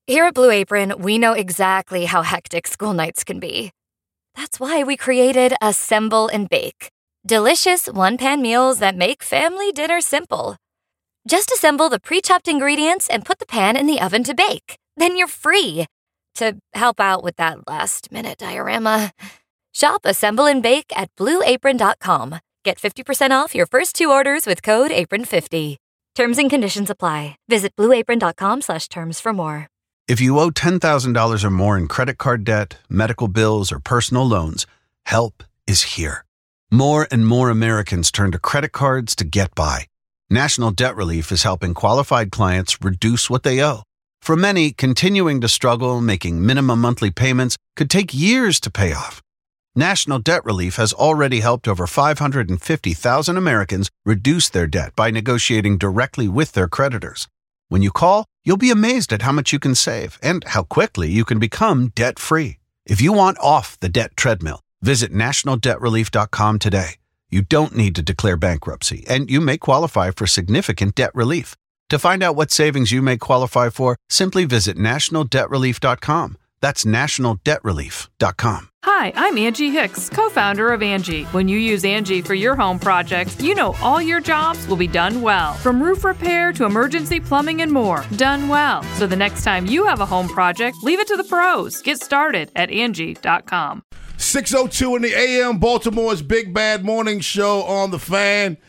Here at Blue Apron, we know exactly how hectic school nights can be. That's why we created Assemble and Bake. Delicious one-pan meals that make family dinner simple. Just assemble the pre-chopped ingredients and put the pan in the oven to bake. Then you're free. To help out with that last-minute diorama, shop Assemble and Bake at BlueApron.com. Get 50% off your first 2 orders with code APRON50. Terms and conditions apply. Visit BlueApron.com/terms for more. If you owe $10,000 or more in credit card debt, medical bills, or personal loans, help is here. More and more Americans turn to credit cards to get by. National Debt Relief is helping qualified clients reduce what they owe. For many, continuing to struggle making minimum monthly payments could take years to pay off. National Debt Relief has already helped over 550,000 Americans reduce their debt by negotiating directly with their creditors. When you call, you'll be amazed at how much you can save and how quickly you can become debt-free. If you want off the debt treadmill, visit nationaldebtrelief.com today. You don't need to declare bankruptcy, and you may qualify for significant debt relief. To find out what savings you may qualify for, simply visit nationaldebtrelief.com. That's nationaldebtrelief.com. Hi, I'm Angie Hicks, co-founder of Angie. When you use Angie for your home projects, you know all your jobs will be done well. From roof repair to emergency plumbing and more, done well. So the next time you have a home project, leave it to the pros. Get started at Angie.com. 6:02 in the AM, Baltimore's Big Bad Morning Show on the Fan.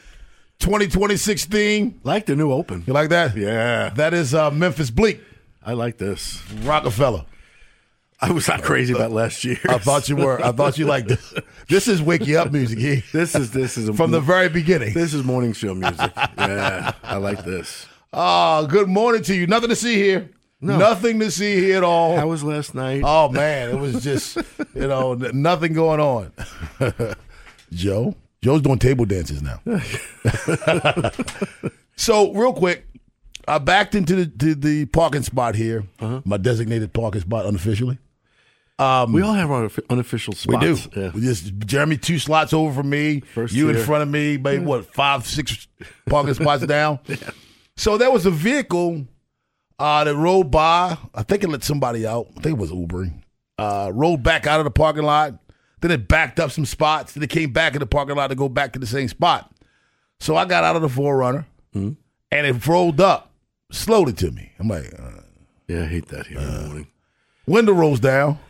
2026 theme. Like the new open. You like that? Yeah. That is Memphis Bleak. I like this. Rockefeller. I was not crazy about last year. I thought you were. I thought you liked this. This is wake you up music. This is from the very beginning. This is morning show music. Yeah, I like this. Oh, good morning to you. Nothing to see here. No. Nothing to see here at all. How was last night? Oh man, it was just nothing going on. Joe's doing table dances now. So real quick, I backed into the parking spot here, my designated parking spot unofficially. We all have our unofficial spots. We do. Yeah. We just Jeremy 2 slots over from me. First you tier. in front of me, maybe 5, 6 parking spots down. Yeah. So there was a vehicle that rolled by. I think it let somebody out. I think it was Ubering. Rolled back out of the parking lot. Then it backed up some spots. Then it came back in the parking lot to go back to the same spot. So I got out of the 4Runner, and it rolled up slowly to me. I'm like, yeah, I hate that here in the morning. Window rolls down.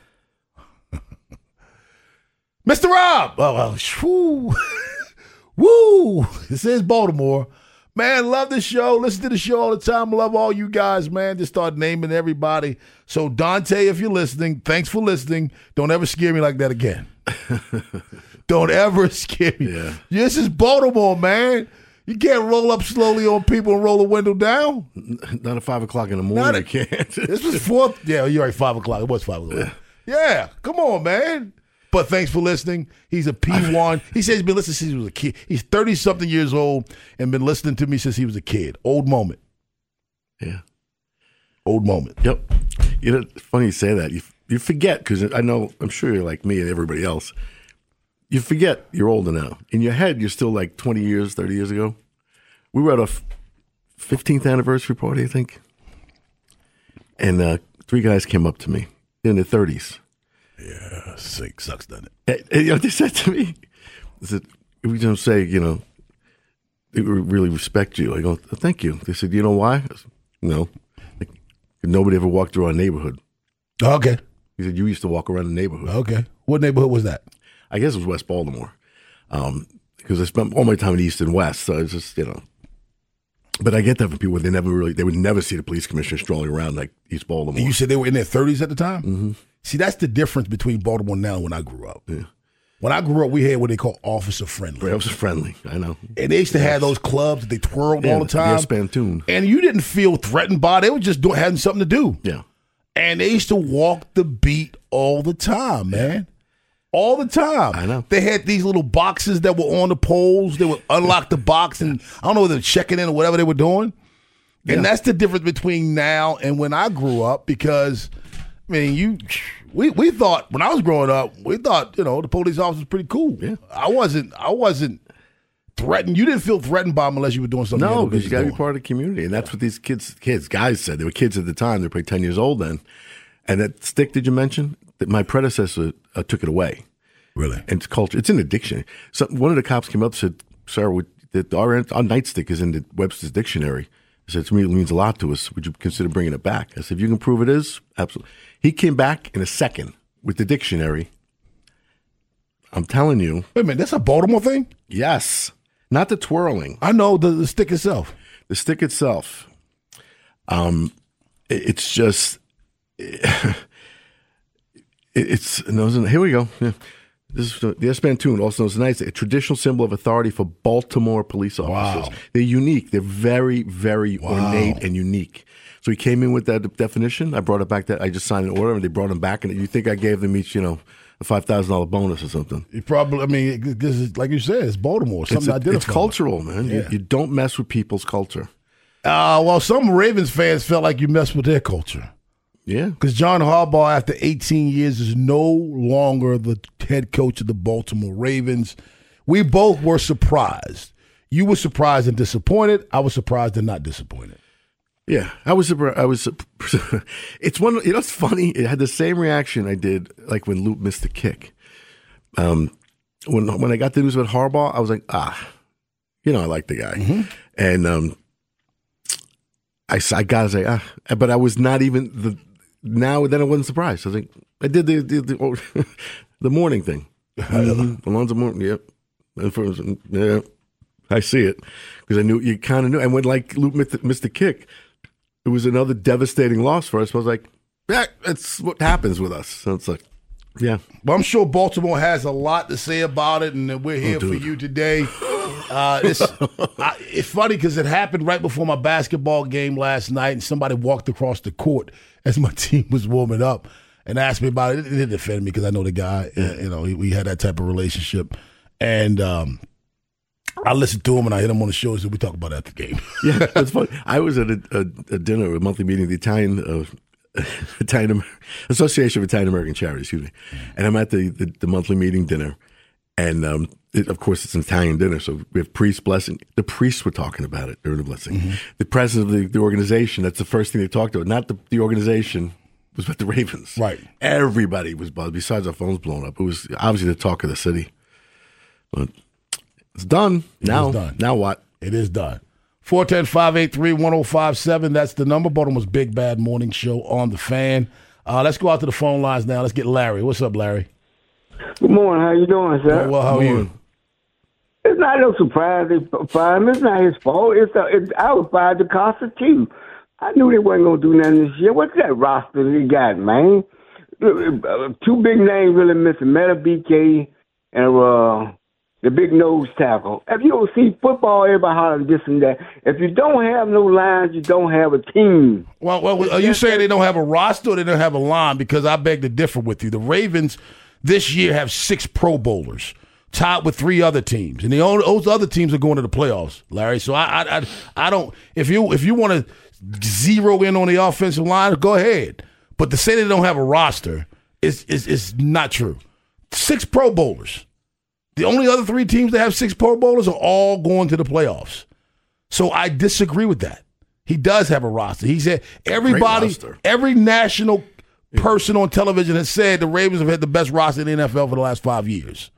Mr. Rob! Woo! Woo! This is Baltimore. Man, love the show. Listen to the show all the time. Love all you guys, man. Just start naming everybody. So, Dante, if you're listening, thanks for listening. Don't ever scare me like that again. Don't ever scare me. Yeah. This is Baltimore, man. You can't roll up slowly on people and roll the window down. Not at 5 o'clock in the morning, you can't. This was 4. Yeah, you're right, 5 o'clock. It was 5 o'clock. Yeah, come on, man. But thanks for listening. He's a P1. He says he's been listening since he was a kid. He's 30-something years old and been listening to me since he was a kid. Old moment. Yeah. Old moment. Yep. You know, it's funny you say that. You forget, because I'm sure you're like me and everybody else. You forget you're older now. In your head, you're still like 20 years, 30 years ago. We were at a 15th anniversary party, I think. And 3 guys came up to me in their 30s. Yeah, sick sucks, doesn't it? And, they said to me, they said, we don't say, they really respect you. I go, thank you. They said, you know why? I said, no. Like, nobody ever walked through our neighborhood. Okay. He said, you used to walk around the neighborhood. Okay. What neighborhood was that? I guess it was West Baltimore. Because I spent all my time in East and West, so it's just, But I get that from people, they would never see the police commissioner strolling around like East Baltimore. And you said they were in their 30s at the time? Mm-hmm. See, that's the difference between Baltimore now and when I grew up. Yeah. When I grew up, we had what they call officer friendly. Right, officer friendly, I know. And they used to have those clubs that they twirled all the time. Yeah, Spantoon. And you didn't feel threatened by it. They were just having something to do. Yeah. And they used to walk the beat all the time, man. All the time. I know. They had these little boxes that were on the poles. They would unlock the box, and I don't know whether they were checking in or whatever they were doing. And that's the difference between now and when I grew up, because, we thought, when I was growing up, we thought, the police officer was pretty cool. Yeah. I wasn't threatened. You didn't feel threatened by them unless you were doing something. No, because you got to be part of the community. And that's what these guys said. They were kids at the time. They were probably 10 years old then. And that stick, did you mention? That my predecessor took it away. Really? And it's culture. It's in the dictionary. So one of the cops came up and said, sir, our nightstick is in the Webster's dictionary. He said, to me, it means a lot to us. Would you consider bringing it back? I said, if you can prove it is, absolutely. He came back in a second with the dictionary. I'm telling you. Wait a minute, that's a Baltimore thing? Yes. Not the twirling. I know the stick itself. The stick itself. It's just, here we go. Yeah. This is the Espantoon, also known as Knights, a traditional symbol of authority for Baltimore police officers. Wow. They're unique. They're very, very ornate and unique. So he came in with that definition. I brought it back. I just signed an order, and they brought him back. And you think I gave them each, a $5,000 bonus or something? You probably. This is like you said, it's Baltimore. It's cultural, man. Yeah. You don't mess with people's culture. Well, some Ravens fans felt like you messed with their culture. Yeah. Because John Harbaugh, after 18 years, is no longer the head coach of the Baltimore Ravens. We both were surprised. You were surprised and disappointed. I was surprised and not disappointed. Yeah, I was surprised. It's one. It's funny. It had the same reaction I did like when Luke missed the kick. When I got the news about Harbaugh, I was like, I like the guy. Mm-hmm. And I gotta say, but I was not even then I wasn't surprised. I was like, I did the morning thing. Alonzo Mourning, yep. Yeah, I see it because I knew you kind of knew. And when Luke missed the kick, it was another devastating loss for us. I was like, yeah, that's what happens with us. So it's like, yeah. Well, I'm sure Baltimore has a lot to say about it, and we're here for you today. It's funny because it happened right before my basketball game last night, and somebody walked across the court as my team was warming up and asked me about it. It didn't offend me because I know the guy. We had that type of relationship. And I listened to him and I hit him on the show and said, we talk about that at the game. Yeah, that's funny. I was at a dinner, a monthly meeting of the Italian Association of Italian American Charities, excuse me. And I'm at the monthly meeting dinner. And of course, it's an Italian dinner, so we have priest blessing. The priests were talking about it during the blessing. Mm-hmm. The president of the organization, that's the first thing they talked about. Not the organization, was about the Ravens. Right. Everybody was buzzed, besides our phones blowing up. It was obviously the talk of the city. But it's done. Now what? It is done. 410-583-1057. That's the number. Baltimore's Big Bad Morning Show on the Fan. Let's go out to the phone lines now. Let's get Larry. What's up, Larry? Good morning. How you doing, sir? Well, how are you? It's not no surprise they fired him. It's not his fault. I was fired to Costa too. I knew they wasn't gonna do nothing this year. What's that roster they got, man? Two big names really missing: Meta BK and the big nose tackle. If you don't see football, everybody hollering this and that. If you don't have no lines, you don't have a team. Well, are you saying they don't have a roster or they don't have a line? Because I beg to differ with you. The Ravens this year have 6 Pro Bowlers, tied with 3 other teams, and those other teams are going to the playoffs, Larry. So I don't. If you want to zero in on the offensive line, go ahead. But to say they don't have a roster is not true. 6 Pro Bowlers. The only other 3 teams that have 6 Pro Bowlers are all going to the playoffs. So I disagree with that. He does have a roster. He said every national person on television has said the Ravens have had the best roster in the NFL for the last 5 years.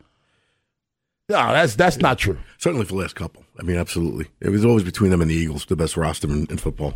No, that's not true. Certainly for the last couple. I mean, absolutely. It was always between them and the Eagles, the best roster in football.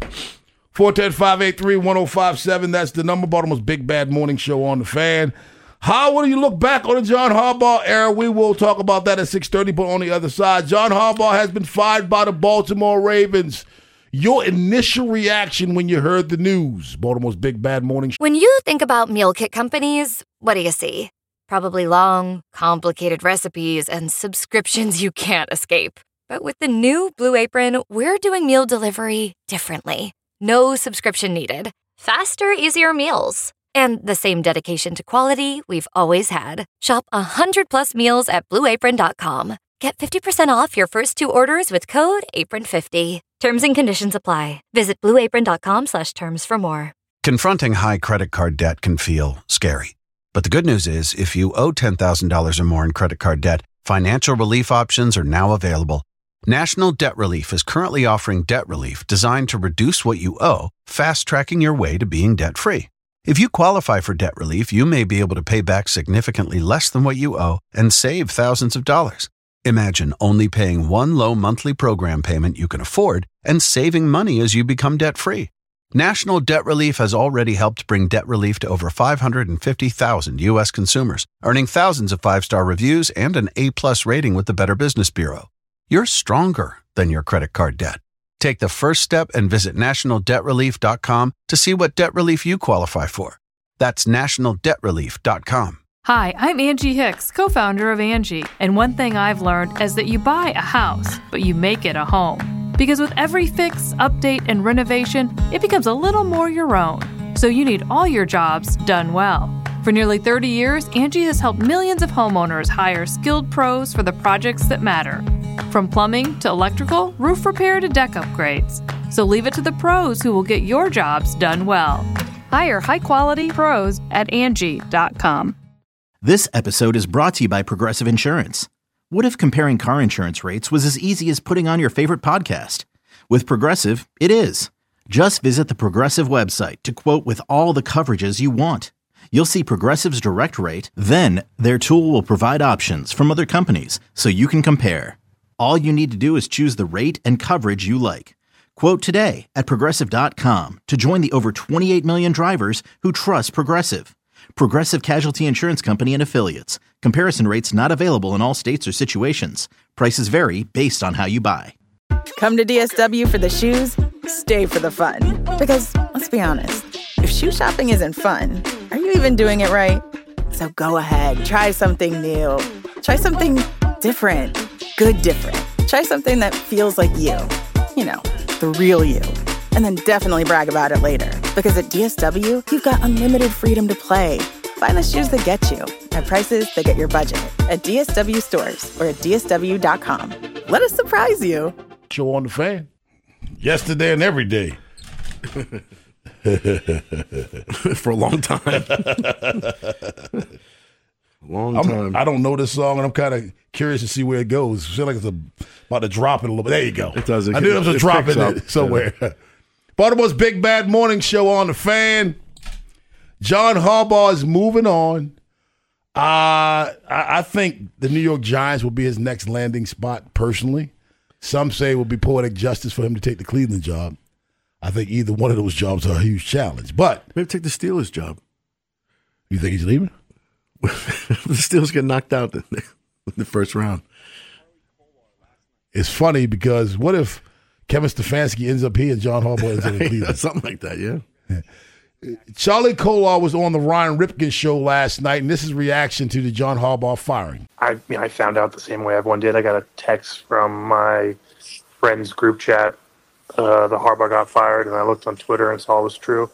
410-583-1057. That's the number. Baltimore's Big Bad Morning Show on the Fan. How will you look back on the John Harbaugh era? We will talk about that at 6:30, but on the other side, John Harbaugh has been fired by the Baltimore Ravens. Your initial reaction when you heard the news. Baltimore's Big Bad Morning Show. When you think about meal kit companies, what do you see? Probably long, complicated recipes and subscriptions you can't escape. But with the new Blue Apron, we're doing meal delivery differently. No subscription needed. Faster, easier meals. And the same dedication to quality we've always had. Shop 100+ meals at BlueApron.com. Get 50% off your first 2 orders with code APRON50. Terms and conditions apply. Visit BlueApron.com/terms for more. Confronting high credit card debt can feel scary. But the good news is, if you owe $10,000 or more in credit card debt, financial relief options are now available. National Debt Relief is currently offering debt relief designed to reduce what you owe, fast-tracking your way to being debt-free. If you qualify for debt relief, you may be able to pay back significantly less than what you owe and save thousands of dollars. Imagine only paying one low monthly program payment you can afford and saving money as you become debt-free. National Debt Relief has already helped bring debt relief to over 550,000 U.S. consumers, earning thousands of 5-star reviews and an A-plus rating with the Better Business Bureau. You're stronger than your credit card debt. Take the first step and visit nationaldebtrelief.com to see what debt relief you qualify for. That's nationaldebtrelief.com. Hi, I'm Angie Hicks, co-founder of Angie, and one thing I've learned is that you buy a house, but you make it a home. Because with every fix, update, and renovation, it becomes a little more your own. So you need all your jobs done well. For nearly 30 years, Angie has helped millions of homeowners hire skilled pros for the projects that matter. From plumbing to electrical, roof repair to deck upgrades. So leave it to the pros who will get your jobs done well. Hire high-quality pros at Angie.com. This episode is brought to you by Progressive Insurance. What if comparing car insurance rates was as easy as putting on your favorite podcast? With Progressive, it is. Just visit the Progressive website to quote with all the coverages you want. You'll see Progressive's direct rate, then their tool will provide options from other companies so you can compare. All you need to do is choose the rate and coverage you like. Quote today at Progressive.com to join the over 28 million drivers who trust Progressive. Progressive Casualty Insurance Company and Affiliates. Comparison rates not available in all states or situations. Prices vary based on how you buy. Come to DSW for the shoes, stay for the fun. Because, let's be honest, if shoe shopping isn't fun, are you even doing it right? So go ahead, try something new. Try something different. Good different. Try something that feels like you. You know, the real you. And then definitely brag about it later. Because at DSW, you've got unlimited freedom to play. Find the shoes that get you at prices that get your budget at DSW stores or at DSW.com. Let us surprise you. Show on the Fan. Yesterday and every day. For a long time. Long time. I don't know this song, and I'm kind of curious to see where it goes. I feel like it's about to drop it a little bit. There you go. It does. I knew there was a drop in it somewhere. Yeah. Baltimore's Big Bad Morning Show on the Fan. John Harbaugh is moving on. I think the New York Giants will be his next landing spot, personally. Some say it will be poetic justice for him to take the Cleveland job. I think either one of those jobs are a huge challenge. But maybe take the Steelers job. You think he's leaving? The Steelers get knocked out in the first round. It's funny because what if Kevin Stefanski ends up here and John Harbaugh ends up in Cleveland? Something like that, yeah. Charlie Kolar was on the Ryan Ripken show last night, and this is reaction to the John Harbaugh firing. I found out the same way everyone did. I got a text from my friend's group chat. The Harbaugh got fired, and I looked on Twitter and saw it was true.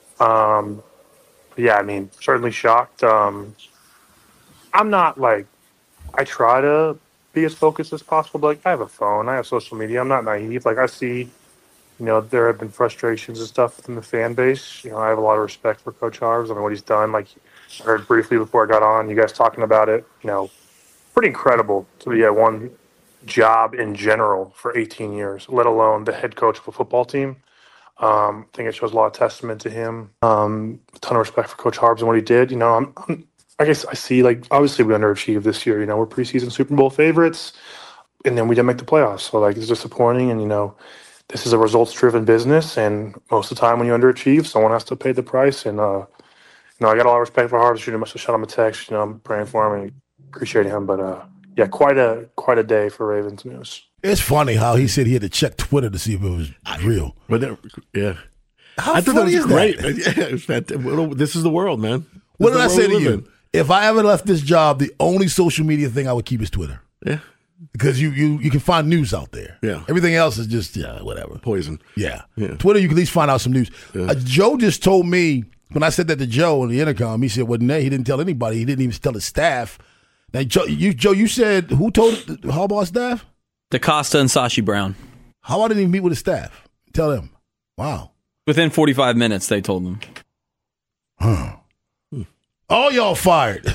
Yeah, I mean, certainly shocked. I'm not I try to be as focused as possible, but I have a phone, I have social media. I'm not naive. I see, there have been frustrations and stuff within the fan base. I have a lot of respect for Coach Harbaugh and what he's done. I heard briefly before I got on, you guys talking about it. Pretty incredible to be at one job in general for 18 years, let alone the head coach of a football team. I think it shows a lot of testament to him. A ton of respect for Coach Harbaugh and what he did. I guess I see, obviously we underachieved this year. We're preseason Super Bowl favorites, and then we didn't make the playoffs. So, it's disappointing, and, this is a results-driven business, and most of the time when you underachieve, someone has to pay the price. And, I got a lot of respect for Harbaugh. I must have shot him a text. I'm praying for him and appreciate him. But, yeah, quite a day for Ravens news. It's funny how he said he had to check Twitter to see if it was real. But yeah. I thought that was great. Yeah, it was fantastic. This is the world, man. What did I say to you? If I ever left this job, the only social media thing I would keep is Twitter. Yeah. Because you can find news out there. Yeah. Everything else is just, whatever. Poison. Yeah. Twitter, you can at least find out some news. Yeah. Joe just told me, when I said that to Joe on the intercom, he said, he didn't tell anybody. He didn't even tell his staff. Now, Joe, you said, who told Harbaugh's staff? DaCosta and Sashi Brown. How I didn't even meet with his staff? Tell them. Wow. Within 45 minutes, they told them. Huh. All y'all fired.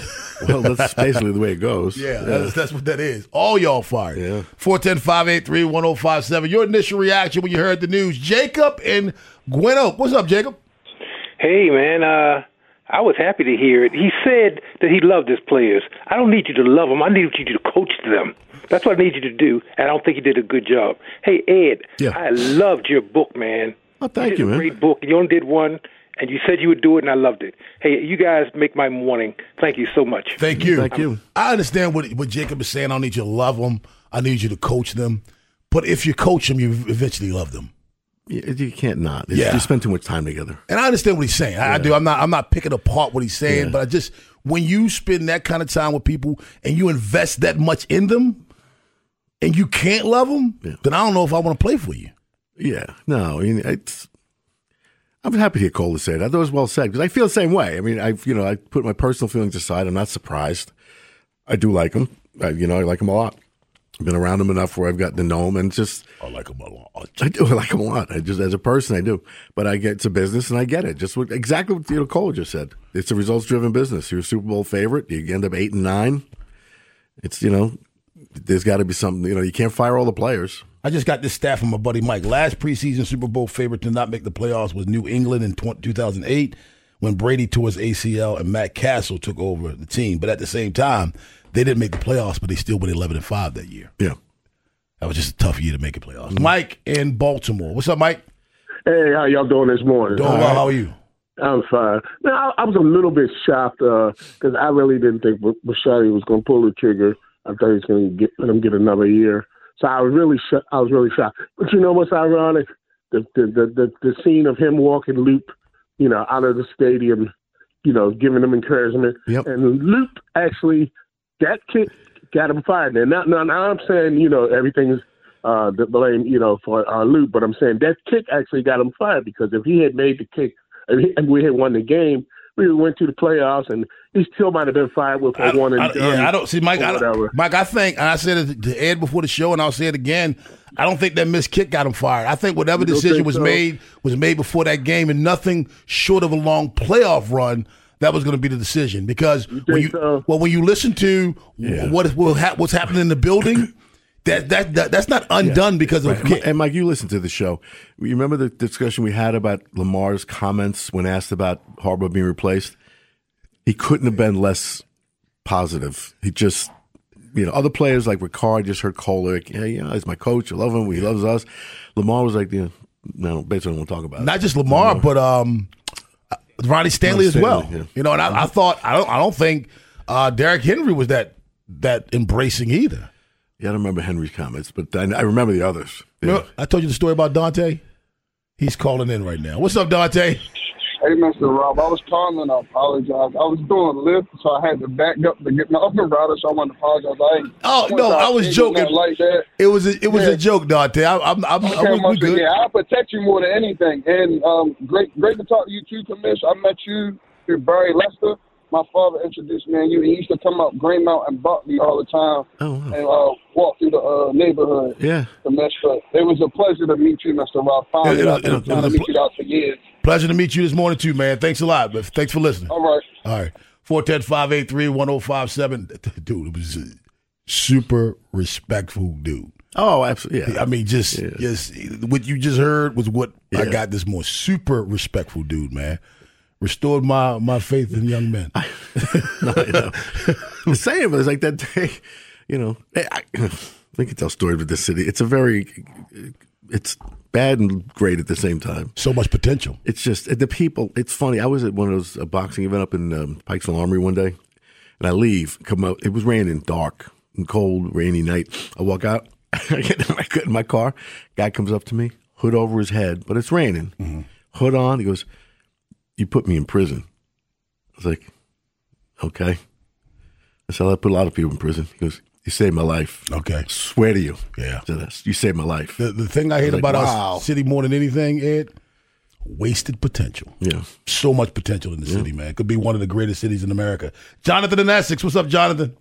Well, that's basically the way it goes. Yeah, that's what that is. All y'all fired. Yeah. 410-583-1057. Your initial reaction when you heard the news. Jacob in Gwen Oak. What's up, Jacob? Hey, man, I was happy to hear it. He said that he loved his players. I don't need you to love them. I need you to coach them. That's what I need you to do, and I don't think you did a good job. Hey, Ed, I loved your book, man. Oh, thank you, man. Great book. You only did one, and you said you would do it, and I loved it. Hey, you guys make my morning. Thank you so much. Thank you. Thank you. I understand what Jacob is saying. I don't need you to love them. I need you to coach them. But if you coach them, you eventually love them. You can't not. You spend too much time together. And I understand what he's saying. I do. I'm not picking apart what he's saying, but I just, when you spend that kind of time with people and you invest that much in them and you can't love them, then I don't know if I want to play for you. Yeah. No, I mean, I'm happy to hear Cole say that. That was well said because I feel the same way. I mean, I put my personal feelings aside. I'm not surprised. I do like him. I like him a lot. I've been around him enough where I've gotten to know him, and just I like him a lot. I do like him a lot. I just, as a person, I do. But it's a business, and I get it. Just exactly what Cole just said. It's a results-driven business. You're a Super Bowl favorite. You end up 8-9. It's there's got to be something. You can't fire all the players. I just got this stat from my buddy Mike. Last preseason Super Bowl favorite to not make the playoffs was New England in 2008 when Brady tore his ACL and Matt Castle took over the team. But at the same time, they didn't make the playoffs, but they still went 11-5 that year. Yeah. That was just a tough year to make the playoffs. Mm-hmm. Mike in Baltimore. What's up, Mike? Hey, how y'all doing this morning? Doing well. How are you? I'm fine. Now, I was a little bit shocked because I really didn't think Bisciotti was going to pull the trigger. I thought he was going to let him get another year. So I was really shocked. But you know what's ironic? The scene of him walking Loop, out of the stadium, giving him encouragement. Yep. And Loop actually, that kick got him fired. And now I'm saying, everything is the blame, for Loop, but I'm saying that kick actually got him fired because if he had made the kick and we had won the game, we went to the playoffs, and he still might have been fired with a one and done. I don't see Mike. Mike, I think, and I said it to Ed before the show, and I'll say it again. I don't think that missed kick got him fired. I think whatever decision was made before that game, and nothing short of a long playoff run. That was going to be the decision because when you listen to what's happening in the building, that's not undone because of kick. And Mike, you listened to the show. You remember the discussion we had about Lamar's comments when asked about Harbaugh being replaced? He couldn't have been less positive. He just, other players like Ricard, just heard Cole like, he's my coach. I love him. He loves us. Lamar was like, no, basically I don't want to talk about it. Not just Lamar, but Ronnie Stanley as well. Yeah. And I thought I don't think Derrick Henry was that embracing either. Yeah, I don't remember Henry's comments, but I remember the others. Yeah. I told you the story about Dante. He's calling in right now. What's up, Dante? Hey, Mr. Rob. I was calling. I apologize. I was doing a lift, so I had to back up to get my upper router, so I wanted to apologize. I was joking. Like that. It was a joke, Dante. We good. Yeah, I'll protect you more than anything. And great to talk to you too, Commissioner. I met you through Barry Lester. My father introduced me and you. He used to come up Greenmount and Buckley all the time and walk through the neighborhood. Yeah. Commissioner. It was a pleasure to meet you, Mr. Rob. I've been trying to meet you out for years. Pleasure to meet you this morning, too, man. Thanks a lot. Thanks for listening. All right. 410-583-1057. Dude, it was a super respectful dude. Oh, absolutely. Yeah. I mean, just what you just heard was what I got this morning. Super respectful dude, man. Restored my faith in young men. The same. It was like that day, I can tell stories with this city. It's bad and great at the same time. So much potential. It's just the people. It's funny. I was at one of those boxing event up in Pikesville Armory one day, and I leave, come out. It was raining, dark and cold, rainy night. I walk out. I get in my car. Guy comes up to me, hood over his head, but it's raining. Mm-hmm. Hood on. He goes, "You put me in prison." I was like, "Okay." I said, "I put a lot of people in prison." He goes, "You saved my life." Okay. I swear to you. Yeah. You saved my life. The thing I hate about our city more than anything, Ed, wasted potential. Yeah. So much potential in the city, man. It could be one of the greatest cities in America. Jonathan in Essex. What's up, Jonathan?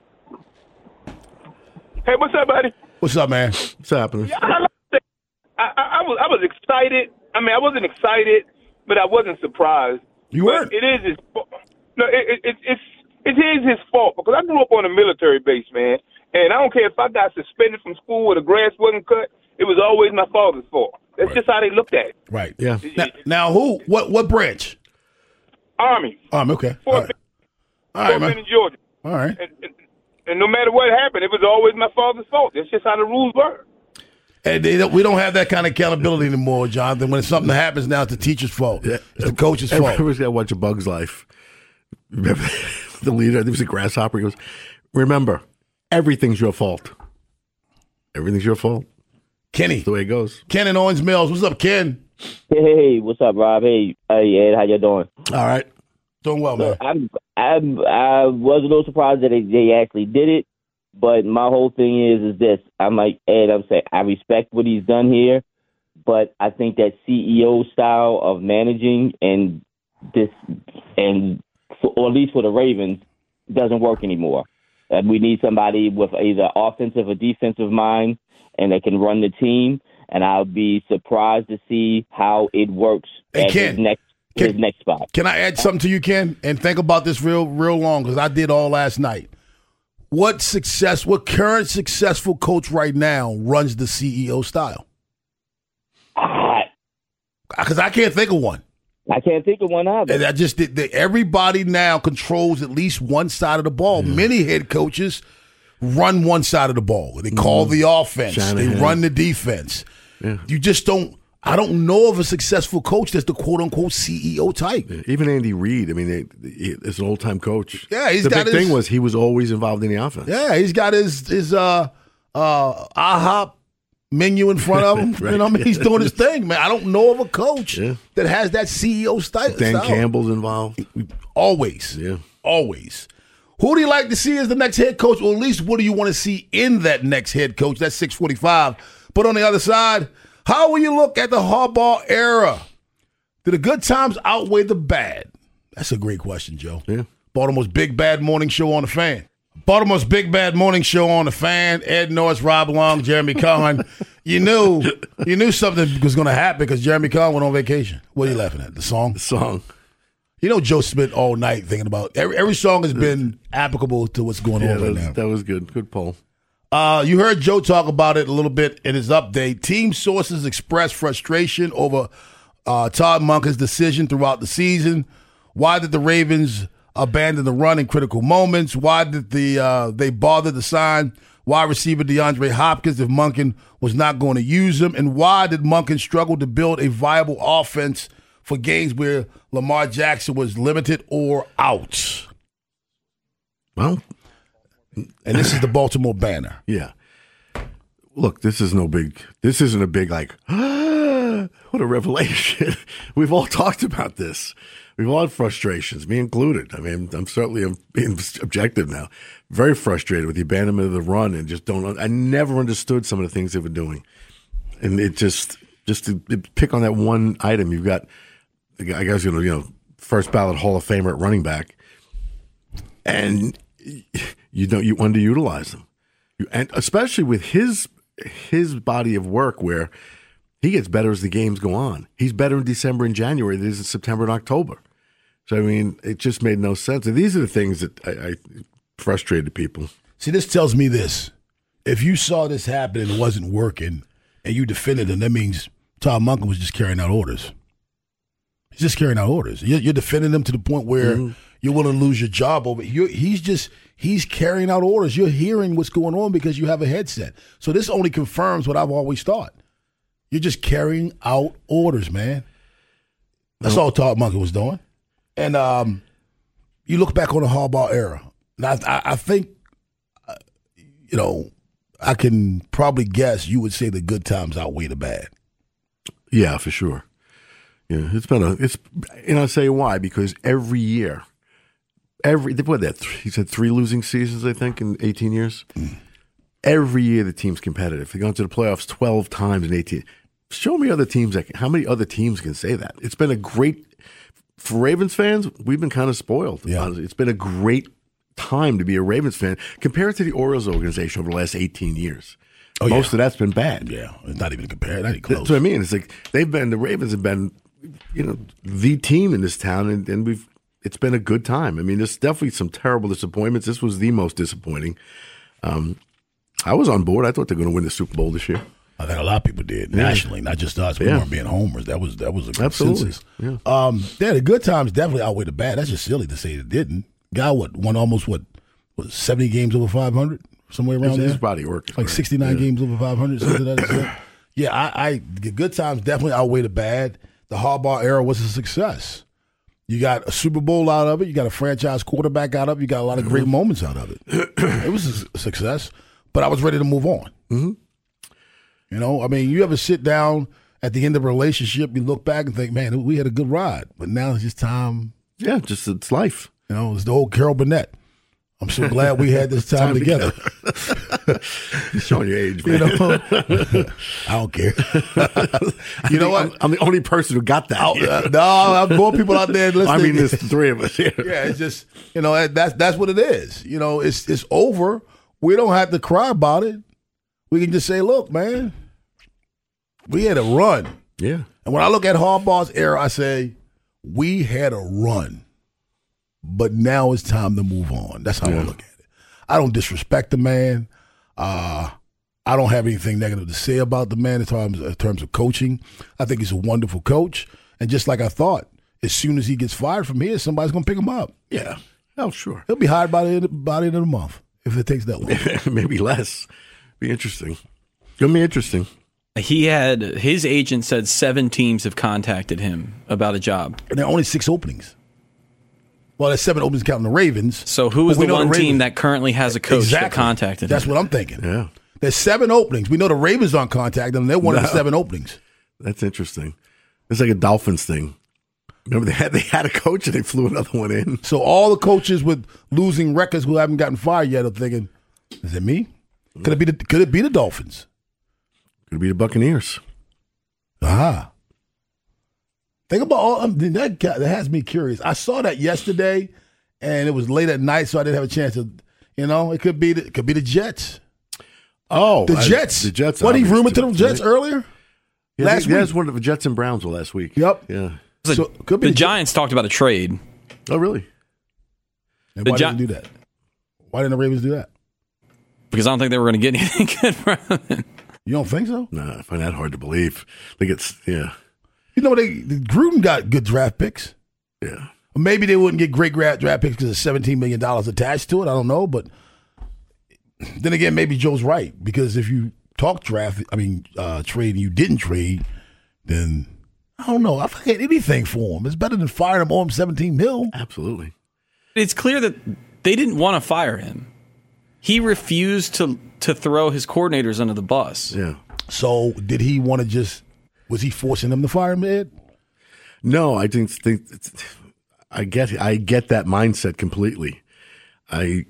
Hey, what's up, buddy? What's up, man? What's happening? Yeah, I was excited. I mean, I wasn't excited, but I wasn't surprised. You weren't? It's It is his fault because I grew up on a military base, man. And I don't care if I got suspended from school or the grass wasn't cut. It was always my father's fault. That's just how they looked at it. Right. Yeah. Now who? What branch? Army. Okay. Fort All right, Benning, Georgia. All right. And no matter what happened, it was always my father's fault. That's just how the rules were. And we don't have that kind of accountability anymore, Jonathan. When something happens now, it's the teacher's fault. Yeah. It's the coach's fault. Everybody's got to watch A Bug's Life. Remember the leader? There was a grasshopper. He goes, "Remember, everything's your fault. Everything's your fault." Kenny. That's the way it goes. Ken in Owens Mills. What's up, Ken? Hey, what's up, Rob? Hey, Ed, how you doing? All right. Doing well, man. I was a little surprised that they actually did it, but my whole thing is this. I'm like, Ed, I'm saying I respect what he's done here, but I think that CEO style of managing or at least for the Ravens, doesn't work anymore. We need somebody with either offensive or defensive mind and that can run the team, and I'll be surprised to see how it works at his next spot. Can I add something to you, Ken? And think about this real long, because I did all last night. What current successful coach right now runs the CEO style? Because I can't think of one. I can't think of one either. And everybody now controls at least one side of the ball. Yeah. Many head coaches run one side of the ball. They call the offense. Shanahan. They run the defense. Yeah. You just don't. I don't know of a successful coach that's the quote-unquote CEO type. Yeah. Even Andy Reid, I mean, it's an old-time coach. Yeah, the big thing was he was always involved in the offense. Yeah, he's got his IHOP menu in front of him. Right. You know what I mean? He's doing his thing, man. I don't know of a coach that has that CEO style. Dan Campbell's involved. Always. Yeah. Always. Who do you like to see as the next head coach, or at least what do you want to see in that next head coach? That's 645. But on the other side, how will you look at the Harbaugh era? Do the good times outweigh the bad? That's a great question, Joe. Yeah. Baltimore's Big Bad Morning Show on the Fan. Baltimore's Big Bad Morning Show on the Fan. Ed Norris, Rob Long, Jeremy Cohen. You knew something was going to happen because Jeremy Cohen went on vacation. What are you laughing at? The song? The song. You know Joe spent all night thinking about every song has been applicable to what's going on right now. That was good. Good poll. You heard Joe talk about it a little bit in his update. Team sources expressed frustration over Todd Monken's decision throughout the season. Why did the Ravens abandon the run in critical moments? Why did they bother to sign wide receiver DeAndre Hopkins if Monken was not going to use him? And why did Monken struggle to build a viable offense for games where Lamar Jackson was limited or out? Well, and this is the Baltimore Banner. Yeah. Look, this isn't a big like, what a revelation. We've all talked about this. We've all had frustrations, me included. I mean, I'm certainly being objective now. Very frustrated with the abandonment of the run and I never understood some of the things they were doing. And it just to pick on that one item, you've got the guy who's going to, first ballot Hall of Famer at running back, and you underutilize them. And especially with his body of work where he gets better as the games go on. He's better in December and January than he is in September and October. So, I mean, it just made no sense. And these are the things that I frustrated people. See, this tells me this. If you saw this happen and it wasn't working and you defended him, that means Todd Monken was just carrying out orders. He's just carrying out orders. You're defending him to the point where you're willing to lose your job over it. He's carrying out orders. You're hearing what's going on because you have a headset. So this only confirms what I've always thought. You're just carrying out orders, man. That's all Todd Monken was doing. And you look back on the Harbaugh era, and I think, I can probably guess you would say the good times outweigh the bad. Yeah, for sure. Yeah, and I'll say why, because every year, he said 3 losing seasons, I think, in 18 years. Every year the team's competitive. They've gone to the playoffs 12 times in 18. Show me other teams how many other teams can say that? It's been a great, for Ravens fans, we've been kind of spoiled. Yeah. It's been a great time to be a Ravens fan compared to the Orioles organization over the last 18 years. Most of that's been bad. Yeah, it's not even compared, not even close. That's what I mean. It's like the Ravens have been, the team in this town, and we've it's been a good time. I mean, there's definitely some terrible disappointments. This was the most disappointing. I was on board. I thought they were going to win the Super Bowl this year. I think a lot of people did nationally, not just us. We weren't being homers. That was a consensus. Yeah. The good times definitely outweigh the bad. That's just silly to say it didn't. Guy won almost 70 games over 500, somewhere around there. His body working like 69 games over 500. Something like that. Yeah, the good times definitely outweigh the bad. The Harbaugh era was a success. You got a Super Bowl out of it. You got a franchise quarterback out of it. You got a lot of great moments out of it. It was a success, but I was ready to move on. Mm-hmm. You know, I mean, you ever sit down at the end of a relationship, you look back and think, man, we had a good ride, but now it's just time. Yeah, just it's life. You know, it's the old Carol Burnett. I'm so glad we had this time together. You're showing your age, man. You know, I don't care. You know what? I'm the only person who got that. No, I have more people out there listening. I mean, there's three of us here. Yeah, it's just, you know, that's what it is. You know, it's over. We don't have to cry about it. We can just say, look, man, we had a run. Yeah. And when I look at Harbaugh's era, I say, we had a run. But now it's time to move on. That's how I look at it. I don't disrespect the man. I don't have anything negative to say about the man in terms of coaching. I think he's a wonderful coach. And just like I thought, as soon as he gets fired from here, somebody's going to pick him up. Yeah. Oh, sure. He'll be hired by the end of the month if it takes that long. Maybe less. Be interesting. It'll be interesting. His agent said 7 teams have contacted him about a job. And there are only 6 openings. Well, there's 7 openings counting the Ravens. So who is the one team that currently has a coach that contacted him? That's what I'm thinking. Yeah. There's 7 openings. We know the Ravens aren't contacting them. They're one of the 7 openings. That's interesting. It's like a Dolphins thing. Remember, they had a coach and they flew another one in. So all the coaches with losing records who haven't gotten fired yet are thinking, is it me? Could it be the Dolphins? Could it be the Buccaneers? Aha. Think about all that has me curious. I saw that yesterday, and it was late at night, so I didn't have a chance to. You know, it could be the Jets. Oh, the Jets. The Jets. What, he rumored to the Jets earlier? Yeah, last week. That's one of the Jets and Browns last week. Yep. Yeah. So could be the Giants talked about a trade. Oh, really? And why didn't they do that? Why didn't the Ravens do that? Because I don't think they were going to get anything good from it. You don't think so? No, I find that hard to believe. I think it's You know, Gruden got good draft picks. Yeah. Or maybe they wouldn't get great draft picks because there's $17 million attached to it. I don't know. But then again, maybe Joe's right. Because if you talk trade and you didn't trade, then I don't know. I forget anything for him. It's better than firing him on $17 million. Absolutely. It's clear that they didn't want to fire him. He refused to throw his coordinators under the bus. Yeah. So did he want to was he forcing them to fire him, Ed? No, I didn't think. I get that mindset completely. I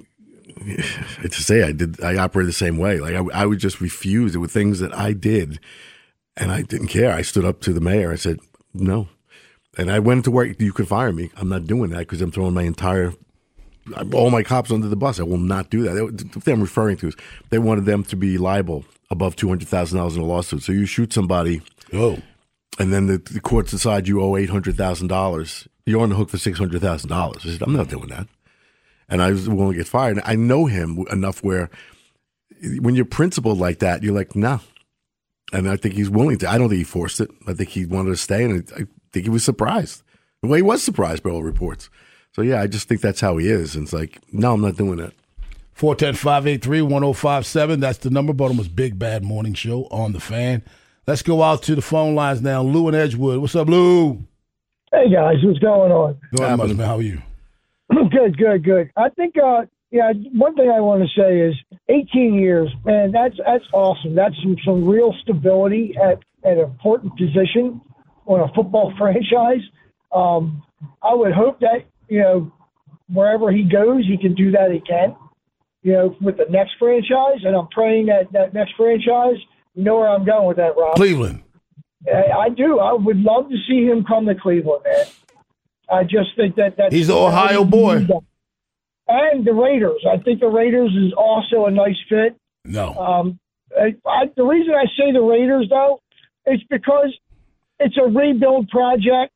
operated the same way. Like I would just refuse. There were things that I did, and I didn't care. I stood up to the mayor. I said no, and I went to work. You can fire me. I'm not doing that because I'm throwing all my cops under the bus. I will not do that. What I'm referring to is they wanted them to be liable above $200,000 in a lawsuit. So you shoot somebody, and then the courts decide you owe $800,000. You're on the hook for $600,000. I said, I'm not doing that. And I was willing to get fired. And I know him enough where when you're principled like that, you're like, no. And I think he's willing to. I don't think he forced it. I think he wanted to stay, and I think he was surprised. Well, he was surprised by all reports. So, yeah, I just think that's how he is. And it's like, no, I'm not doing that. 410-583-1057. That's the number. Baltimore's Big Bad Morning Show on the Fan. Let's go out to the phone lines now. Lou in Edgewood. What's up, Lou? Hey, guys. What's going on? Man. How are you? Good. I think, one thing I want to say is 18 years, man, that's awesome. That's some real stability at an important position on a football franchise. I would hope that, wherever he goes, he can do that again, with the next franchise. And I'm praying that next franchise, you know where I'm going with that, Rob. Cleveland. I do. I would love to see him come to Cleveland, man. I just think that's... He's the Ohio boy. And the Raiders. I think the Raiders is also a nice fit. No. The reason I say the Raiders, though, is because it's a rebuild project.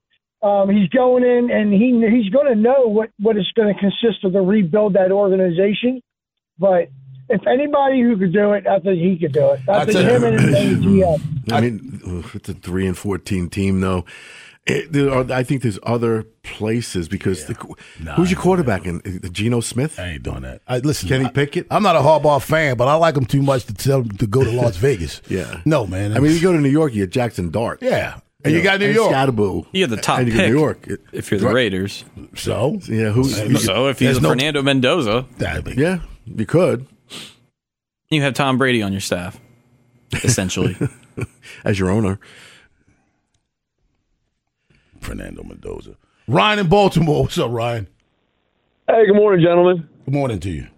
He's going in, and he's going to know what it's going to consist of to rebuild that organization. But if anybody who could do it, I think he could do it. I think him and the GM. I mean, it's a 3-14 team, though. I think there's other places because who's your quarterback in Geno Smith? I ain't doing that. Listen, Kenny Pickett. I'm not a Harbaugh fan, but I like him too much to tell him to go to Las Vegas. Yeah, no man. I mean, you go to New York, you get Jackson Dart. Yeah, and you got New York. Scatterboo. You have the top and pick you New York if you're the Raiders. So yeah, so if he's Fernando Mendoza, yeah, you could. You have Tom Brady on your staff, essentially, as your owner. Fernando Mendoza. Ryan in Baltimore. What's up, Ryan? Hey, good morning, gentlemen. Good morning to you.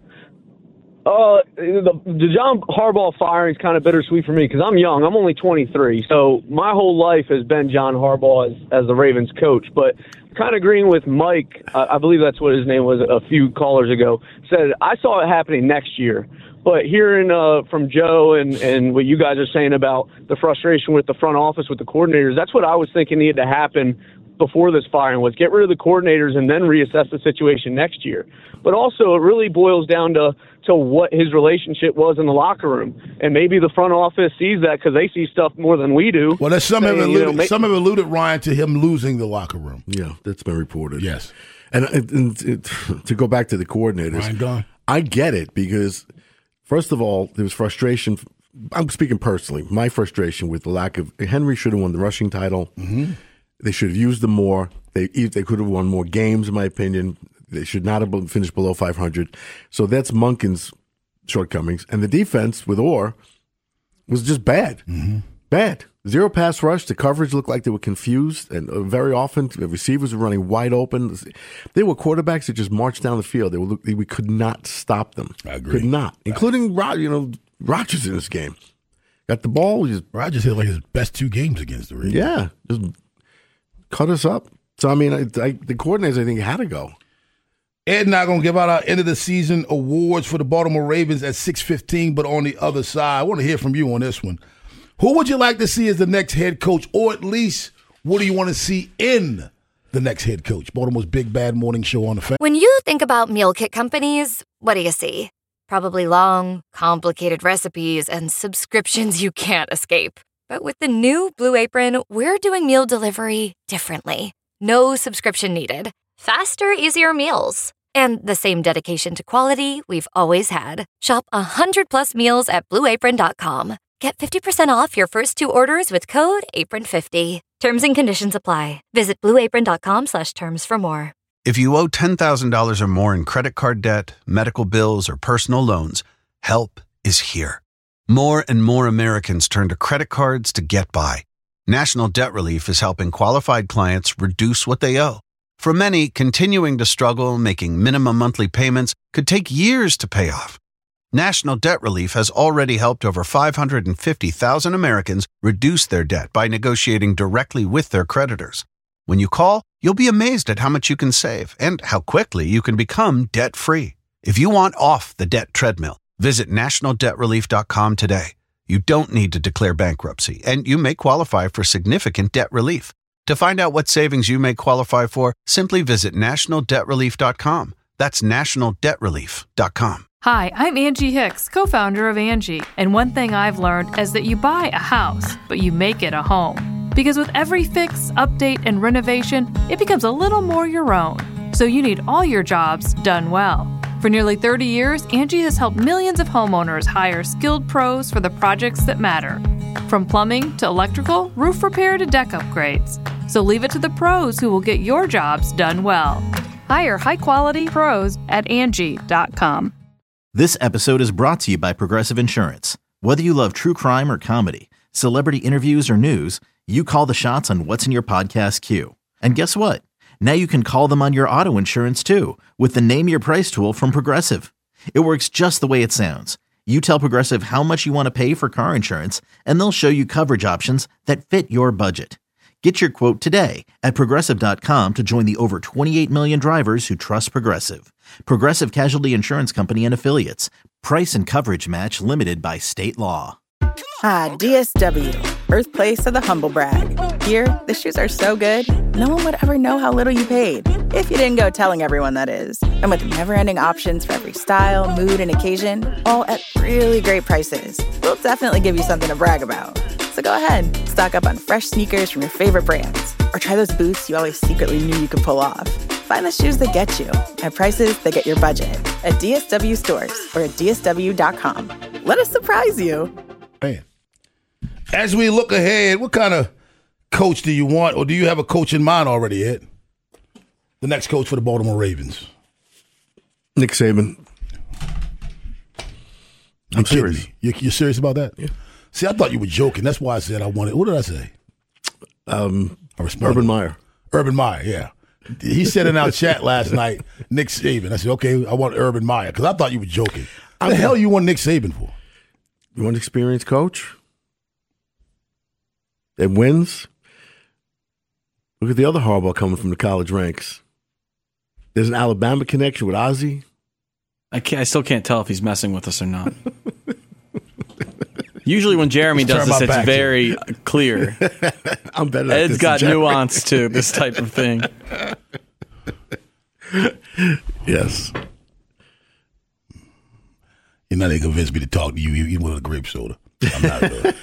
The John Harbaugh firing is kind of bittersweet for me because I'm young. I'm only 23, so my whole life has been John Harbaugh as the Ravens coach. But kind of agreeing with Mike, I believe that's what his name was a few callers ago, said I saw it happening next year. But hearing from Joe and what you guys are saying about the frustration with the front office, with the coordinators, that's what I was thinking needed to happen before this firing was get rid of the coordinators and then reassess the situation next year. But also it really boils down to what his relationship was in the locker room. And maybe the front office sees that because they see stuff more than we do. Well, some have alluded, Ryan, to him losing the locker room. Yeah, that's been reported. Yes. And to go back to the coordinators, Ryan Gone. I get it because, first of all, there was frustration. I'm speaking personally. My frustration with the lack of – Henry should have won the rushing title. Mm-hmm. They should have used them more. They could have won more games, in my opinion. They should not have finished below 500. So that's Monken's shortcomings. And the defense with Orr was just bad. Mm-hmm. Bad. Zero pass rush. The coverage looked like they were confused. And very often, the receivers were running wide open. They were quarterbacks that just marched down the field. We could not stop them. I agree. Could not. Including Rodgers in this game. Got the ball. Rodgers hit like his best 2 games against the Ravens. Yeah. Just cut us up. So, I mean, the coordinators, I think, had to go. Ed and I are going to give out our end-of-the-season awards for the Baltimore Ravens at 6:15, but on the other side, I want to hear from you on this one. Who would you like to see as the next head coach, or at least what do you want to see in the next head coach? Baltimore's Big Bad Morning Show on the Fan. When you think about meal kit companies, what do you see? Probably long, complicated recipes and subscriptions you can't escape. But with the new Blue Apron, we're doing meal delivery differently. No subscription needed. Faster, easier meals. And the same dedication to quality we've always had. Shop 100+ meals at BlueApron.com. Get 50% off your first 2 orders with code APRON50. Terms and conditions apply. Visit BlueApron.com/terms for more. If you owe $10,000 or more in credit card debt, medical bills, or personal loans, help is here. More and more Americans turn to credit cards to get by. National Debt Relief is helping qualified clients reduce what they owe. For many, continuing to struggle making minimum monthly payments could take years to pay off. National Debt Relief has already helped over 550,000 Americans reduce their debt by negotiating directly with their creditors. When you call, you'll be amazed at how much you can save and how quickly you can become debt-free. If you want off the debt treadmill, visit nationaldebtrelief.com today. You don't need to declare bankruptcy, and you may qualify for significant debt relief. To find out what savings you may qualify for, simply visit nationaldebtrelief.com. That's nationaldebtrelief.com. Hi, I'm Angie Hicks, co-founder of Angie. And one thing I've learned is that you buy a house, but you make it a home. Because with every fix, update, and renovation, it becomes a little more your own. So you need all your jobs done well. For nearly 30 years, Angie has helped millions of homeowners hire skilled pros for the projects that matter. From plumbing to electrical, roof repair to deck upgrades. So leave it to the pros who will get your jobs done well. Hire high-quality pros at Angie.com. This episode is brought to you by Progressive Insurance. Whether you love true crime or comedy, celebrity interviews or news, you call the shots on what's in your podcast queue. And guess what? Now you can call them on your auto insurance too with the Name Your Price tool from Progressive. It works just the way it sounds. You tell Progressive how much you want to pay for car insurance, and they'll show you coverage options that fit your budget. Get your quote today at Progressive.com to join the over 28 million drivers who trust Progressive. Progressive Casualty Insurance Company and Affiliates. Price and coverage match limited by state law. Ah, DSW, birthplace of the humble brag. Here, the shoes are so good, no one would ever know how little you paid. If you didn't go telling everyone, that is. And with never-ending options for every style, mood, and occasion, all at really great prices, we'll definitely give you something to brag about. So go ahead, stock up on fresh sneakers from your favorite brands, or try those boots you always secretly knew you could pull off. Find the shoes that get you at prices that get your budget at DSW stores or at DSW.com. Let us surprise you. Man, as we look ahead, what kind of coach do you want, or do you have a coach in mind already, Ed? The next coach for the Baltimore Ravens. Nick Saban. I'm serious. You're serious about that? Yeah. See, I thought you were joking. That's why I said I wanted. What did I say? Urban Meyer. Urban Meyer, yeah. He said in our chat last night, Nick Saban. I said, okay, I want Urban Meyer, because I thought you were joking. What the hell you want Nick Saban for? You want an experienced coach that wins? Look at the other Harbaugh coming from the college ranks. There's an Alabama connection with Ozzie. I still can't tell if he's messing with us or not. Usually when Jeremy does this, it's very clear. I'm better at Ed's this got than Jeremy. nuance to this type of thing. Yes. You're not going to convince me to talk to you even with a grape soda. I'm not.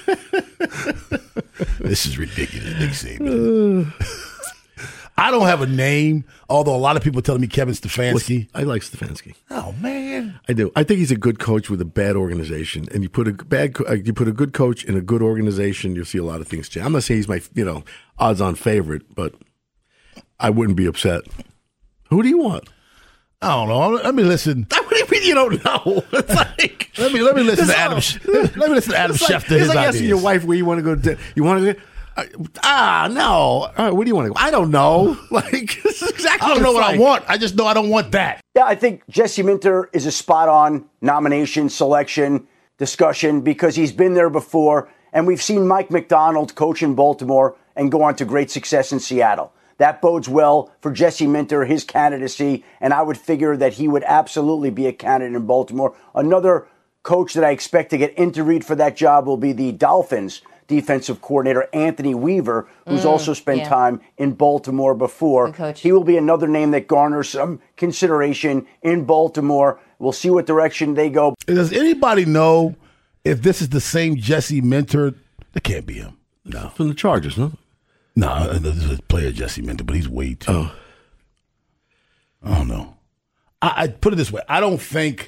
This is ridiculous, Nick Saban. I don't have a name, although a lot of people are telling me Kevin Stefanski. I like Stefanski. Oh, man. I do. I think he's a good coach with a bad organization. And you put a good coach in a good organization, you'll see a lot of things change. I'm not saying he's my odds-on favorite, but I wouldn't be upset. Who do you want? I don't know. Let me listen. What do you mean you don't know? It's like, let me listen to Adam. Let me listen to Adam Schefter. It's His like ideas. asking your wife where you want to go. You want to go? No. All right, where do you want to go? I don't know. Like, this is exactly. I don't know what like. I want. I just know I don't want that. Yeah, I think Jesse Minter is a spot-on nomination, selection, discussion, because he's been there before, and we've seen Mike McDonald coach in Baltimore and go on to great success in Seattle. That bodes well for Jesse Minter, his candidacy, and I would figure that he would absolutely be a candidate in Baltimore. Another coach that I expect to get interviewed for that job will be the Dolphins defensive coordinator, Anthony Weaver, who's also spent time in Baltimore before. He will be another name that garners some consideration in Baltimore. We'll see what direction they go. Does anybody know if this is the same Jesse Minter? That can't be him. No. From the Chargers, no? No, this is a player, Jesse Minter, but he's way too. Oh. I don't know. I put it this way. I don't think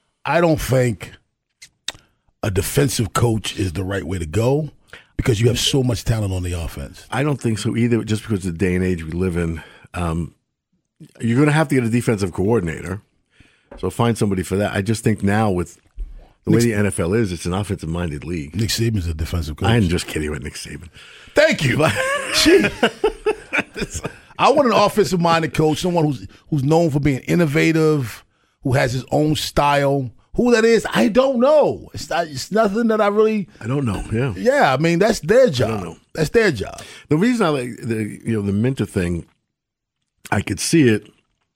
a defensive coach is the right way to go because you have so much talent on the offense. I don't think so either, just because of the day and age we live in. You're going to have to get a defensive coordinator, so find somebody for that. I just think now with the way the NFL is, it's an offensive-minded league. Nick Saban's a defensive coach. I'm just kidding with Nick Saban. Thank you. Gee. I want an offensive-minded coach, someone who's known for being innovative, who has his own style. Who that is, I don't know. It's nothing that I don't know. Yeah. Yeah, I mean, that's their job. I don't know. That's their job. The reason I like the Minter thing, I could see it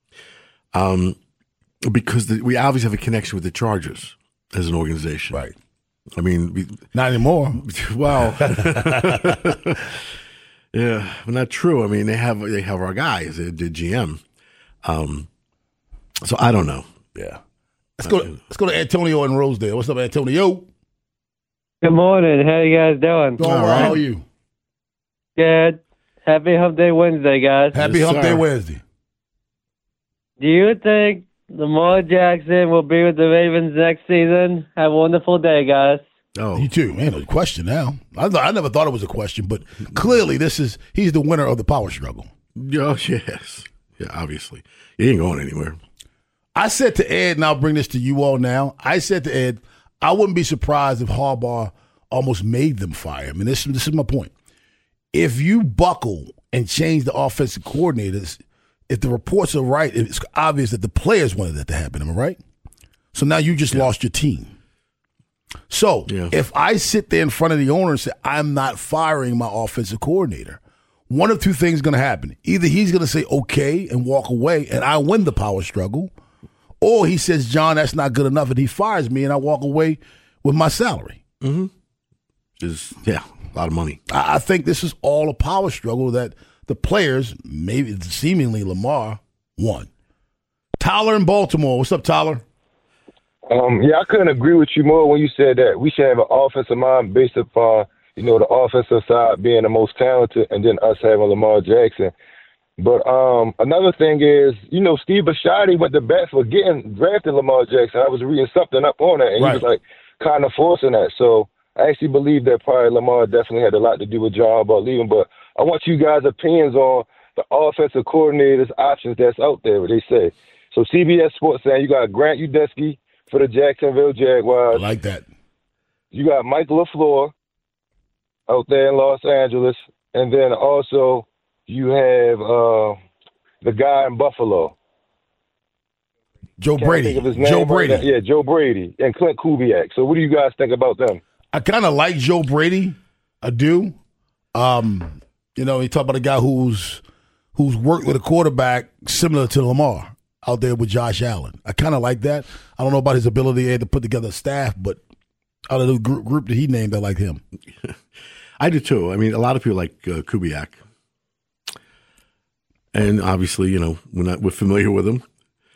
because we obviously have a connection with the Chargers as an organization. Right. I mean, not anymore. Well, yeah, but not true. I mean, they have our guys. They did GM. So I don't know. Yeah. Let's go to Antonio in Rosedale. What's up, Antonio? Good morning. How you guys doing? Going well. How are you? Good. Happy Hump Day Wednesday, guys. Happy Hump Day Wednesday. Do you think Lamar Jackson will be with the Ravens next season? Have a wonderful day, guys. Oh, you too, man. A question now. I never thought it was a question, but clearly he's the winner of the power struggle. Oh, yes. Yeah, obviously. He ain't going anywhere. I said to Ed, and I'll bring this to you all now. I said to Ed, I wouldn't be surprised if Harbaugh almost made them fire. I mean, this is my point. If you buckle and change the offensive coordinators, if the reports are right, it's obvious that the players wanted that to happen. Am I right? So now you just lost your team. So if I sit there in front of the owner and say, I'm not firing my offensive coordinator, one of two things is going to happen. Either he's going to say, okay, and walk away, and I win the power struggle, or he says, John, that's not good enough, and he fires me, and I walk away with my salary. Mm-hmm. is, a lot of money. I think this is all a power struggle that the players, maybe seemingly Lamar, won. Tyler in Baltimore. What's up, Tyler? I couldn't agree with you more when you said that we should have an offensive mind based upon, the offensive side being the most talented and then us having Lamar Jackson. But another thing is, Steve Bisciotti went to bat for drafting Lamar Jackson. I was reading something up on that, and he was like kind of forcing that. So I actually believe that probably Lamar definitely had a lot to do with John Harbaugh leaving. But I want you guys' opinions on the offensive coordinators' options that's out there, what they say. So CBS Sports saying you got Grant Udesky for the Jacksonville Jaguars. I like that. You got Mike LaFleur out there in Los Angeles. And then also you have the guy in Buffalo. Joe Brady. Joe Brady. Yeah, Joe Brady and Clint Kubiak. So what do you guys think about them? I kind of like Joe Brady. I do. You talk about a guy who's worked with a quarterback similar to Lamar out there with Josh Allen. I kind of like that. I don't know about his ability to put together a staff, but out of the group that he named, I like him. I do too. I mean, a lot of people like Kubiak. And obviously, we're familiar with him.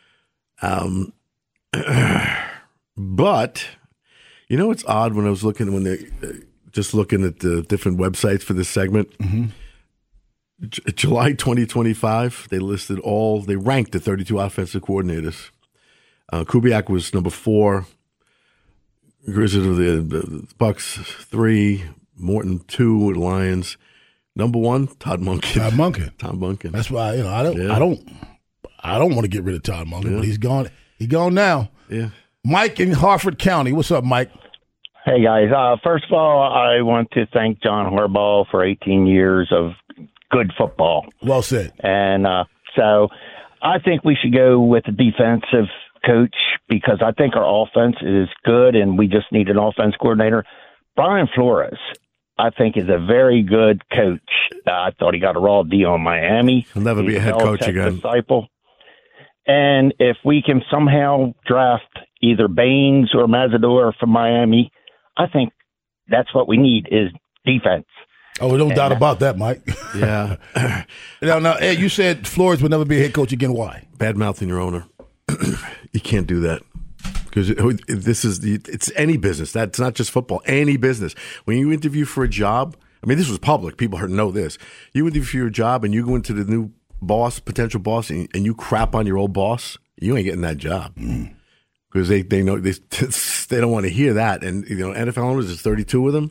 But, it's odd when I was looking at the different websites for this segment. Mm-hmm. July 2025, they ranked the 32 offensive coordinators. Kubiak was number 4, Grizzlies of the Bucks 3, Morton 2, Lions. Number 1, Todd Monken. Todd Monken. That's why I don't want to get rid of Todd Monken, but he's gone. He's gone now. Yeah. Mike in Harford County. What's up, Mike? Hey guys. First of all, I want to thank John Harbaugh for 18 years of good football. Well said. And so I think we should go with a defensive coach because I think our offense is good and we just need an offense coordinator. Brian Flores, I think, is a very good coach. I thought he got a raw deal in Miami. He'll never be a head coach again. Disciple. And if we can somehow draft either Baines or Mazador from Miami, I think that's what we need is defense. Oh, no doubt about that, Mike. Yeah. Now, Ed, you said Flores would never be a head coach again. Why? Bad-mouthing your owner. You can't do that. Because it's any business. That's not just football. Any business. When you interview for a job, I mean, this was public. People know this. You interview for your job and you go into the new potential boss, and you crap on your old boss, you ain't getting that job. Because they know they don't want to hear that. And, NFL owners, there's 32 of them.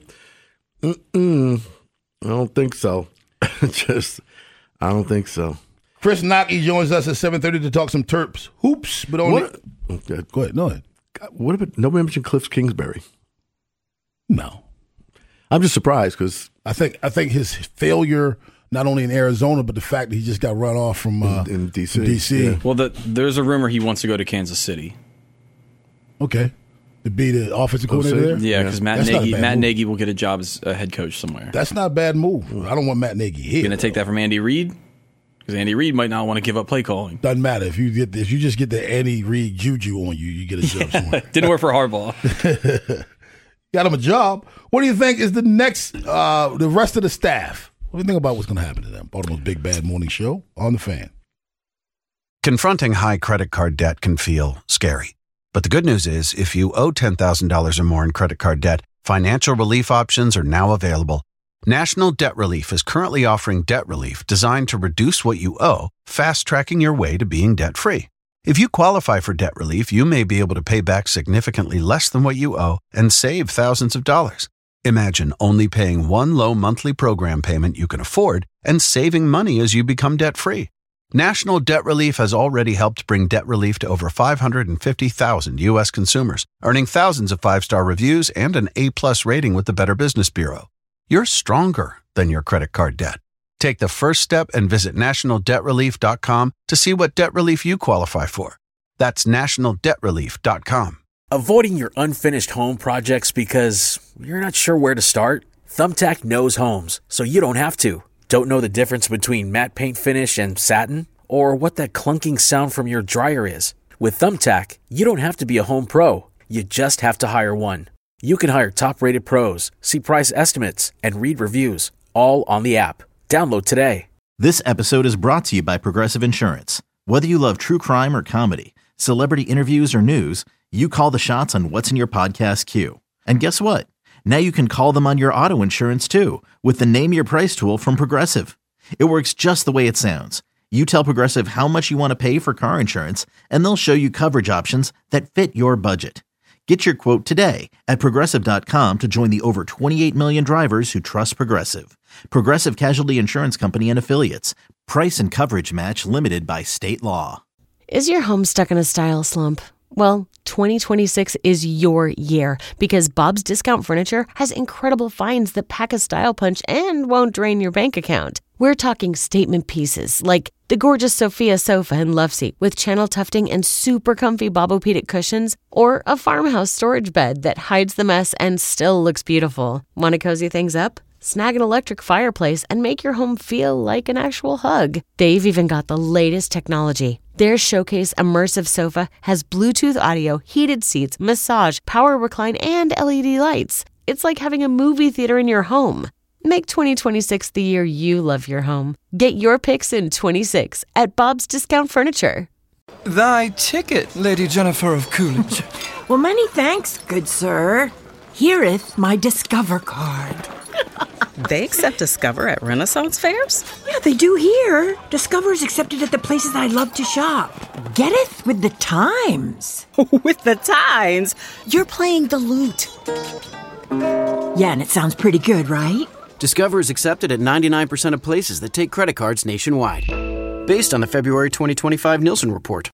I don't think so. I don't think so. Chris Nockey joins us at 7:30 to talk some Terps hoops, but only. Okay. Go ahead. No. What about nobody mentioned Cliff Kingsbury? No. I'm just surprised because I think his failure not only in Arizona, but the fact that he just got run off from in DC. DC. Yeah. Well, there's a rumor he wants to go to Kansas City. Okay. To be the offensive coordinator there? Yeah, because Matt Nagy will get a job as a head coach somewhere. That's not a bad move. I don't want Matt Nagy here. You're going to take that from Andy Reid? Because Andy Reid might not want to give up play calling. Doesn't matter. If you just get the Andy Reid juju on you, you get a job somewhere. Didn't work for Harbaugh. Got him a job. What do you think is the next, the rest of the staff? What do you think about what's going to happen to them? Baltimore's Big Bad Morning Show on The Fan. Confronting high credit card debt can feel scary. But the good news is, if you owe $10,000 or more in credit card debt, financial relief options are now available. National Debt Relief is currently offering debt relief designed to reduce what you owe, fast-tracking your way to being debt-free. If you qualify for debt relief, you may be able to pay back significantly less than what you owe and save thousands of dollars. Imagine only paying one low monthly program payment you can afford and saving money as you become debt-free. National Debt Relief has already helped bring debt relief to over 550,000 U.S. consumers, earning thousands of 5-star reviews and an A-plus rating with the Better Business Bureau. You're stronger than your credit card debt. Take the first step and visit nationaldebtrelief.com to see what debt relief you qualify for. That's nationaldebtrelief.com. Avoiding your unfinished home projects because you're not sure where to start? Thumbtack knows homes, so you don't have to. Don't know the difference between matte paint finish and satin? Or what that clunking sound from your dryer is? With Thumbtack, you don't have to be a home pro. You just have to hire one. You can hire top-rated pros, see price estimates, and read reviews, all on the app. Download today. This episode is brought to you by Progressive Insurance. Whether you love true crime or comedy, celebrity interviews or news, you call the shots on what's in your podcast queue. And guess what? Now you can call them on your auto insurance too with the Name Your Price tool from Progressive. It works just the way it sounds. You tell Progressive how much you want to pay for car insurance, and they'll show you coverage options that fit your budget. Get your quote today at Progressive.com to join the over 28 million drivers who trust Progressive. Progressive Casualty Insurance Company and Affiliates. Price and coverage match limited by state law. Is your home stuck in a style slump? Well, 2026 is your year because Bob's Discount Furniture has incredible finds that pack a style punch and won't drain your bank account. We're talking statement pieces like the gorgeous Sophia sofa and love seat with channel tufting and super comfy Bobopedic cushions, or a farmhouse storage bed that hides the mess and still looks beautiful. Want to cozy things up? Snag an electric fireplace and make your home feel like an actual hug. They've even got the latest technology. Their Showcase Immersive Sofa has Bluetooth audio, heated seats, massage, power recline, and LED lights. It's like having a movie theater in your home. Make 2026 the year you love your home. Get your picks in 26 at Bob's Discount Furniture. Thy ticket, Lady Jennifer of Coolidge. Well, many thanks, good sir. Here'th my Discover card. They accept Discover at Renaissance fairs? Yeah, they do here. Discover is accepted at the places I love to shop. Getteth with the times. With the times? You're playing the lute. Yeah, and it sounds pretty good, right? Discover is accepted at 99% of places that take credit cards nationwide. Based on the February 2025 Nielsen report.